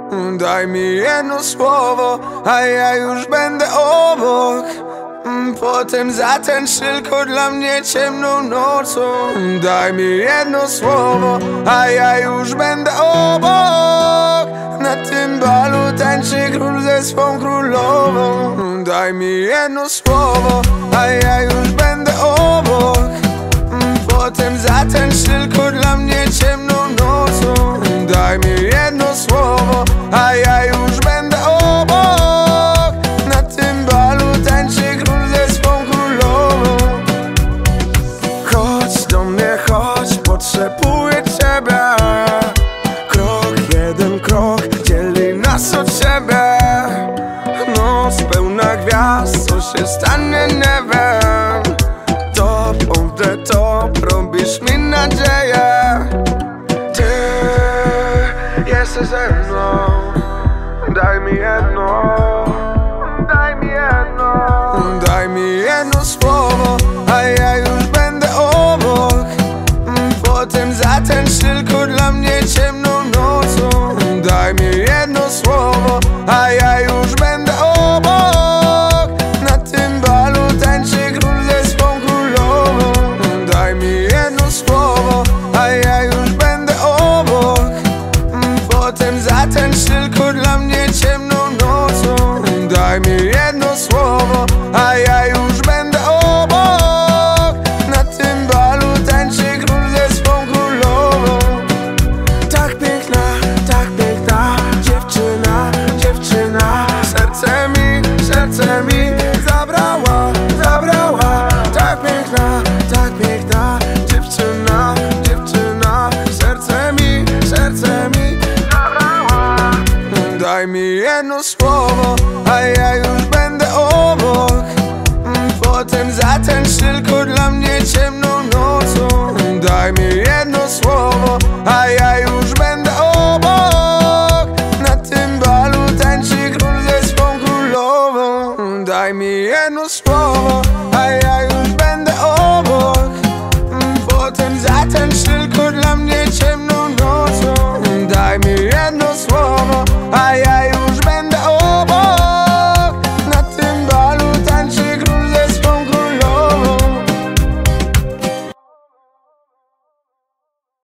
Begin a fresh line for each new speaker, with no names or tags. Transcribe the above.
Daj mi jedno słowo, a ja już będę obok. Potem za ten tylko dla mnie ciemną nocą. Daj mi jedno słowo, a ja już będę obok. Na tym balu tańczy król ze swą królową. Daj mi jedno słowo, a ja już będę obok. Potem za ten tylko dla mnie ciemną nocą. Daj mi jedno słowo, a ja już będę obok. Na tym balu tańczy król ze swą królową. Chodź do mnie, chodź, potrzebuję ciebie. Krok, jeden krok dzieli nas od siebie. Noc pełna gwiazd, co się stanie nie wiem. Top of the top, robisz mi nadzieję. Ty jesteś ze mną. Daj mi jedno, daj mi jedno. Daj mi jedno słowo, a ja już będę obok. Potem za ten tylko dla mnie ciemną nocą. Daj mi jedno słowo, a ja już będę obok. Na tym balu tańczy król ze swą królową. Daj mi jedno słowo, a ja już będę obok. Potem za ten tylko dla mnie ciemną nocą. Daj mi jedno słowo, a ja już będę obok. Na tym balu tańczy król ze swą królową. Tak piękna dziewczyna, dziewczyna. Serce mi zabrała, zabrała. Tak piękna dziewczyna, dziewczyna. Serce mi zabrała. Daj mi jedno słowo, a ja już będę obok. Potem za ten tylko dla mnie ciemną nocą. Daj mi jedno słowo, a ja już będę obok. Na tym balu tańczy król ze swą królową. Daj mi jedno słowo, a ja już będę obok. Potem za ten tylko dla mnie ciemną nocą. Daj mi jedno słowo, a ja